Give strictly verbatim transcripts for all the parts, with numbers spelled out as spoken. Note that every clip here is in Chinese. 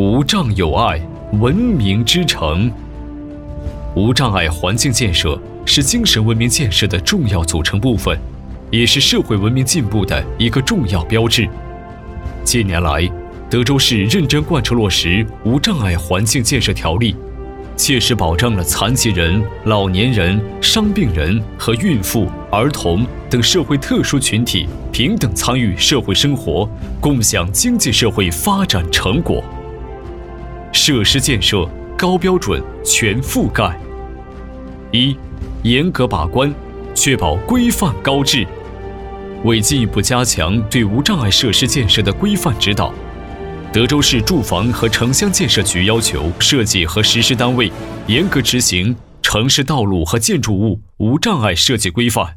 无障有碍，文明之城。无障碍环境建设是精神文明建设的重要组成部分，也是社会文明进步的一个重要标志。近年来，德州市认真贯彻落实无障碍环境建设条例，切实保障了残疾人、老年人、伤病人和孕妇、儿童等社会特殊群体平等参与社会生活，共享经济社会发展成果。设施建设高标准全覆盖。一、严格把关，确保规范高质。为进一步加强对无障碍设施建设的规范指导，德州市住房和城乡建设局要求设计和实施单位严格执行城市道路和建筑物无障碍设计规范。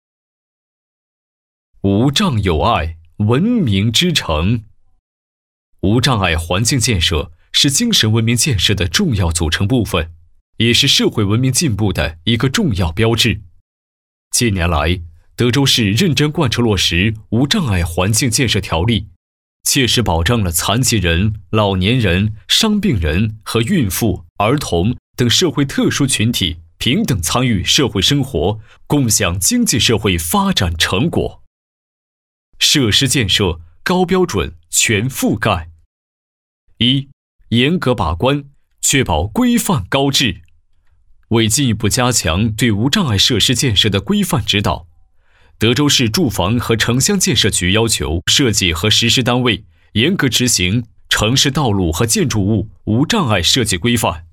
无障有碍，文明之城。无障碍环境建设是精神文明建设的重要组成部分，也是社会文明进步的一个重要标志。近年来，德州市认真贯彻落实无障碍环境建设条例，切实保障了残疾人、老年人、伤病人和孕妇、儿童等社会特殊群体平等参与社会生活，共享经济社会发展成果。设施建设高标准全覆盖。一、严格把关，确保规范高质。为进一步加强对无障碍设施建设的规范指导，德州市住房和城乡建设局要求设计和实施单位严格执行城市道路和建筑物无障碍设计规范。